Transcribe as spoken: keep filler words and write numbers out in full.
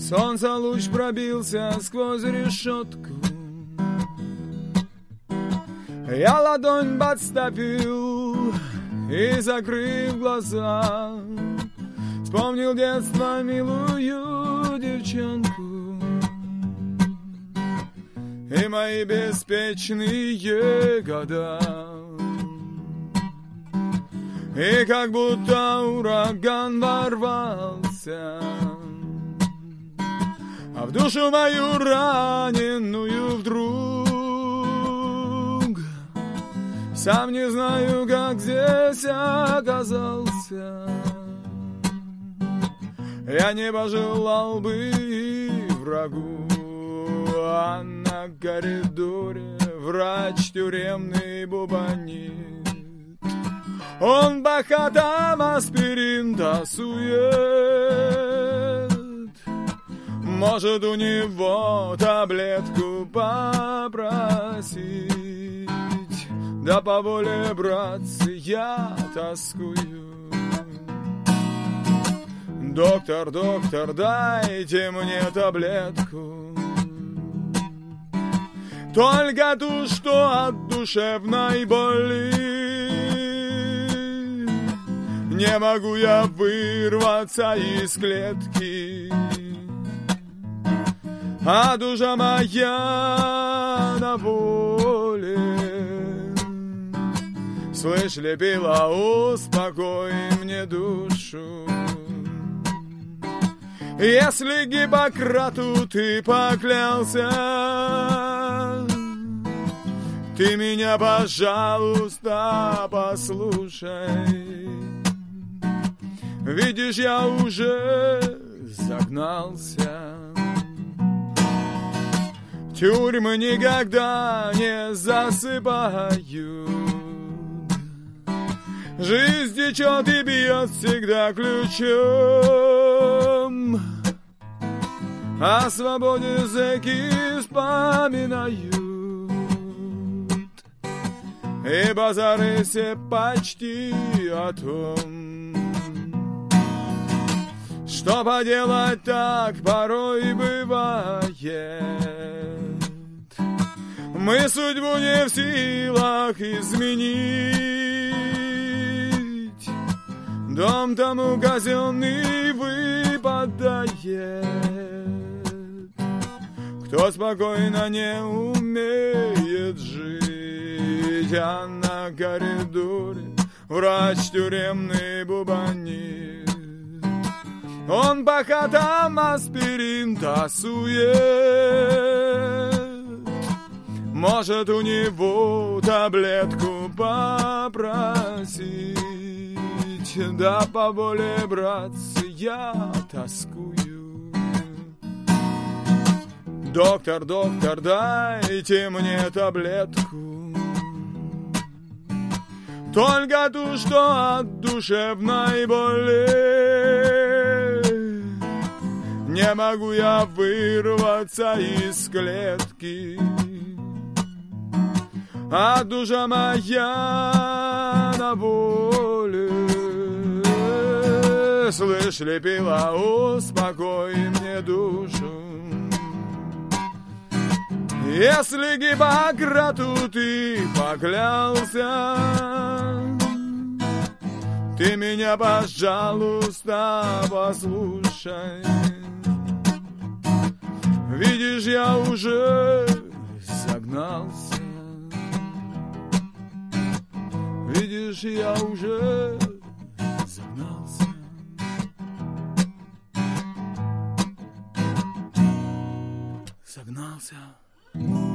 Солнце луч пробился сквозь решетку. Я ладонь подставил и, закрыв глаза, вспомнил детство, милую девчонку и мои беспечные года. И как будто ураган ворвался, а в душу мою раненую вдруг, сам не знаю, как здесь оказался. Я не пожелал бы и врагу, а на коридоре врач тюремный бубонит. Он бахатам аспирин тасует. Может, у него таблетку попросить? Да по воле, братцы, я тоскую. Доктор, доктор, дайте мне таблетку, только ту, что от душевной боли. Не могу я вырваться из клетки, а душа моя на воле. Слышь, лепила, успокой мне душу. Если Гиппократу ты поклялся, ты меня, пожалуйста, послушай. Видишь, я уже загнался. Тюрьмы никогда не засыпают. Жизнь течет и бьет всегда ключом. О свободе зэки вспоминают, и базары все почти о том. Что поделать, так порой бывает. Мы судьбу не в силах изменить. Дом тому казенный выпадает, кто спокойно не умеет жить. А на коридоре врач тюремный бубонит. Он бахатам аспирин тасует. Может, у него таблетку попросить? Да по воле, братцы, я тоскую. Доктор, доктор, дайте мне таблетку, только ту, что от душевной боли. Не могу я вырваться из клетки, а душа моя на воле. Слышь, лепила, успокой мне душу. Если Гиппократу ты поклялся, ты меня, пожалуйста, послушай. Видишь, я уже загнался. Видишь, я уже загнался. Загнался.